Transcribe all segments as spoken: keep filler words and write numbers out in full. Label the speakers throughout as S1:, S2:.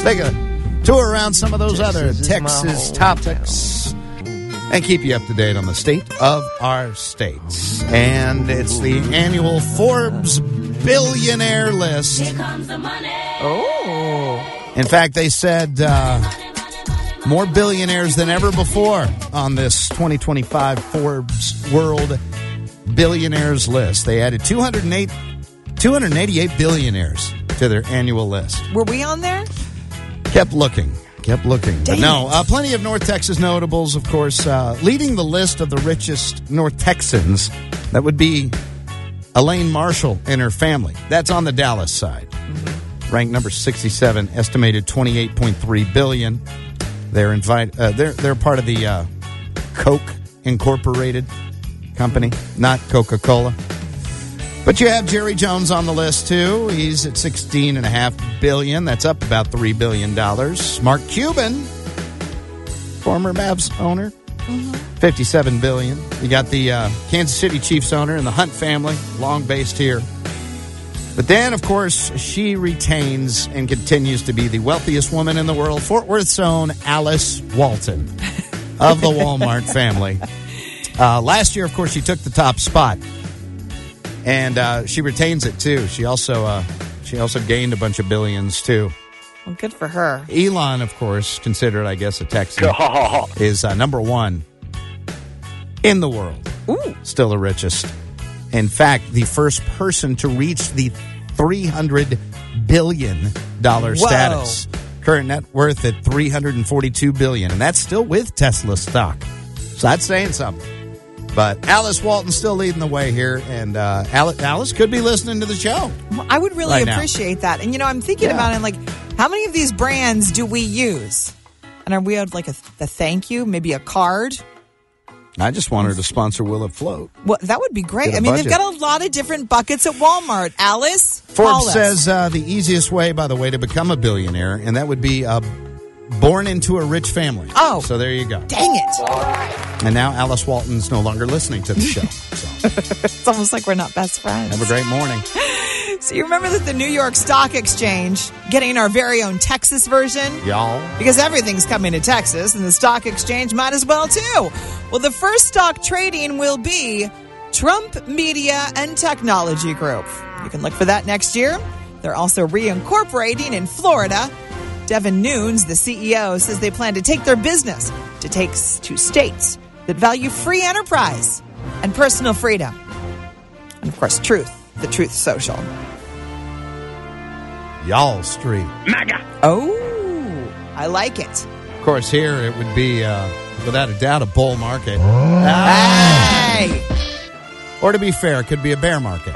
S1: Take a tour around some of those other Texas topics and keep you up to date on the state of our states. And it's the annual Forbes billionaire list.
S2: Here comes the money.
S3: Oh.
S1: In fact, they said uh, more billionaires than ever before on this twenty twenty-five Forbes World Billionaires list. They added two hundred eight, two hundred eighty-eight billionaires to their annual list.
S3: Were we on there?
S1: Kept looking. Kept looking.
S3: Dang
S1: but no,
S3: it.
S1: uh, plenty of North Texas notables, of course. Uh, leading the list of the richest North Texans, that would be Elaine Marshall and her family. That's on the Dallas side. Mm-hmm. Ranked number sixty-seven, estimated twenty-eight point three billion dollars. They're invite. Uh, they're they're part of the uh, Coke Incorporated company, not Coca-Cola. But you have Jerry Jones on the list, too. He's at sixteen point five billion dollars. That's up about three billion dollars. Mark Cuban, former Mavs owner, mm-hmm. fifty-seven billion dollars. You got the uh, Kansas City Chiefs owner and the Hunt family, long based here. But then, of course, she retains and continues to be the wealthiest woman in the world, Fort Worth's own Alice Walton of the Walmart family. Uh, last year, of course, she took the top spot. And uh, she retains it, too. She also uh, she also gained a bunch of billions, too.
S3: Well, good for her.
S1: Elon, of course, considered, I guess, a Texan, is uh, number one in the world.
S3: Ooh.
S1: Still the richest. In fact, the first person to reach the three hundred billion dollars
S3: Whoa.
S1: status. Current net worth at three hundred forty-two billion dollars. And that's still with Tesla stock. So that's saying something. But Alice Walton's still leading the way here, and uh, Alice could be listening to the show.
S3: Well, I would really
S1: right
S3: appreciate now. that. And, you know, I'm thinking
S1: yeah.
S3: about it, like, how many of these brands do we use? And are we owed, like, a, a thank you, maybe a card?
S1: I just want her to sponsor Will It Float.
S3: Well, that would be great.
S1: Get a
S3: I mean,
S1: budget.
S3: they've got a lot of different buckets at Walmart. Alice, call
S1: Forbes
S3: us.
S1: says uh, the easiest way, by the way, to become a billionaire, and that would be uh, born into a rich family.
S3: Oh.
S1: So there you go.
S3: Dang it.
S1: And now Alice Walton's no longer listening to the show. So.
S3: It's almost like we're not best friends.
S1: Have a great morning.
S3: So you remember that the New York Stock Exchange getting our very own Texas version?
S1: Y'all.
S3: Because everything's coming to Texas, and the stock exchange might as well, too. Well, the first stock trading will be Trump Media and Technology Group. You can look for that next year. They're also reincorporating in Florida. Devin Nunes, the C E O, says they plan to take their business to take to states that value free enterprise and personal freedom. And, of course, Truth, the Truth Social.
S1: Y'all Street.
S2: MAGA.
S3: Oh, I like it.
S1: Of course, here it would be, uh, without a doubt, a bull market.
S3: Hey!
S1: Or to be fair, it could be a bear market.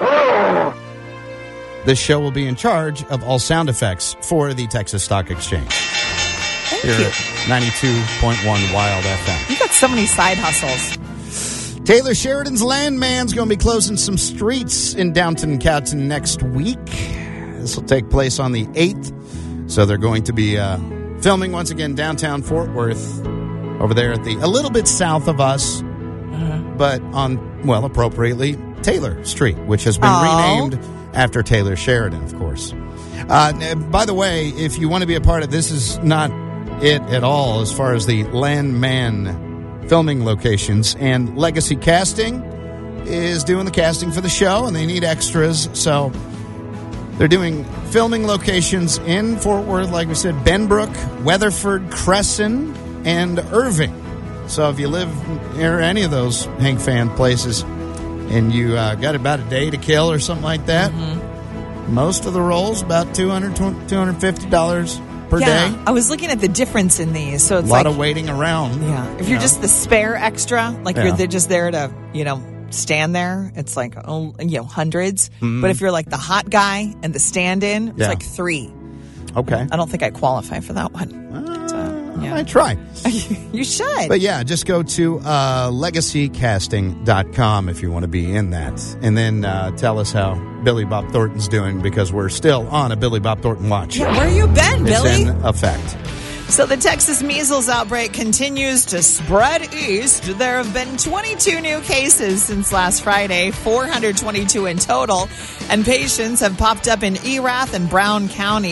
S1: This show will be in charge of all sound effects for the Texas Stock Exchange.
S3: Thank
S1: Here
S3: you.
S1: at ninety-two point one Wild F M.
S3: You got so many side hustles.
S1: Taylor Sheridan's Landman's going to be closing some streets in downtown Cowton next week. This will take place on the eighth. So they're going to be uh, filming once again downtown Fort Worth, over there at the a little bit south of us, uh-huh. but on, well, appropriately, Taylor Street, which has been
S3: Oh.
S1: renamed after Taylor Sheridan, of course. Uh, by the way, if you want to be a part of this, is not it at all as far as the Landman filming locations, and Legacy Casting is doing the casting for the show, and they need extras, so they're doing filming locations in Fort Worth, like we said, Benbrook, Weatherford, Crescent, and Irving. So if you live near any of those Hank fan places and you uh, got about a day to kill or something like that, mm-hmm. most of the rolls, about two hundred dollars, two hundred fifty dollars per
S3: yeah,
S1: day.
S3: I was looking at the difference in these. So it's
S1: a lot
S3: like,
S1: of waiting around.
S3: Yeah. If you're
S1: know.
S3: just the spare extra, like
S1: Yeah.
S3: you're just there to, you know, stand there, it's like, oh, you know, hundreds.
S1: Mm-hmm.
S3: But if you're like the hot guy and the stand-in, it's
S1: Yeah.
S3: like three.
S1: Okay.
S3: I don't think I qualify for that one.
S1: Uh,
S3: So, yeah.
S1: I try.
S3: You should.
S1: But yeah, just go to uh, legacy casting dot com if you want to be in that. And then uh, tell us how Billy Bob Thornton's doing, because we're still on a Billy Bob Thornton watch.
S3: Yeah, where you been,
S1: It's
S3: Billy?
S1: in effect.
S3: So the Texas measles outbreak continues to spread east. There have been twenty-two new cases since last Friday, four hundred twenty-two in total, and patients have popped up in Erath and Brown counties.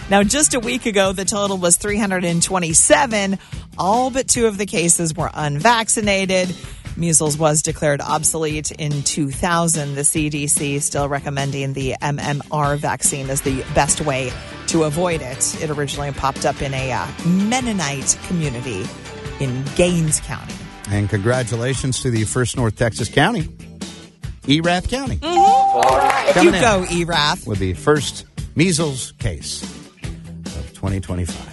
S3: Now, just a week ago, the total was three hundred twenty-seven. All but two of the cases were unvaccinated. Measles was declared obsolete in two thousand. The C D C still recommending the M M R vaccine as the best way to avoid it. It originally popped up in a uh, Mennonite community in Gaines County.
S1: And congratulations to the first North Texas county, Erath County.
S3: Mm-hmm. You go, Erath.
S1: With the first measles case of twenty twenty-five.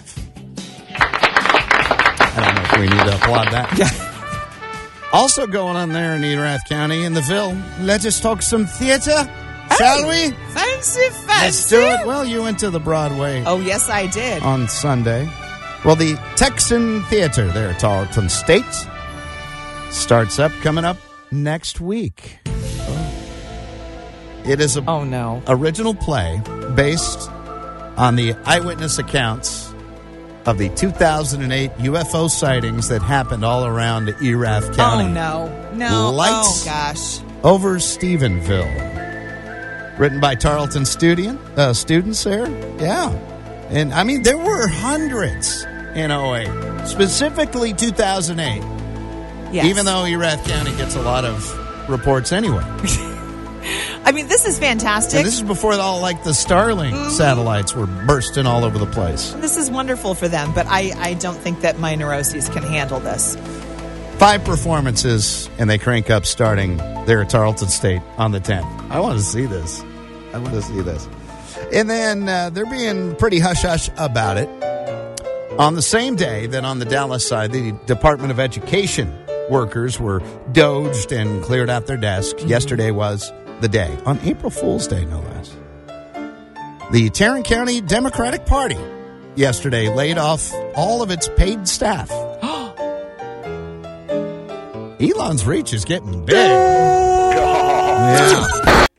S1: I don't know if we need to applaud that.
S3: Yeah.
S1: Also going on there in Erath County in the Ville, let us talk some theater, shall we?
S3: Fancy, fancy.
S1: Let's do it. Well, you went to the Broadway.
S3: Oh, yes, I did.
S1: On Sunday. Well, the Texan Theater there at Tarleton State starts up coming up next week. It is a
S3: oh, no.
S1: original play based on the eyewitness accounts of the two thousand eight U F O sightings that happened all around Erath County.
S3: Oh, no. No.
S1: Lights
S3: oh, gosh.
S1: over Stephenville. Written by Tarleton student, uh, students there. Yeah. And, I mean, there were hundreds in oh eight. Specifically two thousand eight.
S3: Yes.
S1: Even though Erath County gets a lot of reports anyway.
S3: I mean, this is fantastic.
S1: And this is before all, like, the Starlink mm. satellites were bursting all over the place.
S3: This is wonderful for them, but I, I don't think that my neuroses can handle this.
S1: Five performances, and they crank up starting there at Tarleton State on the tenth. I want to see this. I want to see this. And then uh, they're being pretty hush-hush about it. On the same day that on the Dallas side, the Department of Education workers were doged and cleared out their desks. Mm-hmm. Yesterday was the day, on April Fool's Day, no less. The Tarrant County Democratic Party yesterday laid off all of its paid staff. Elon's reach is getting big. Yeah.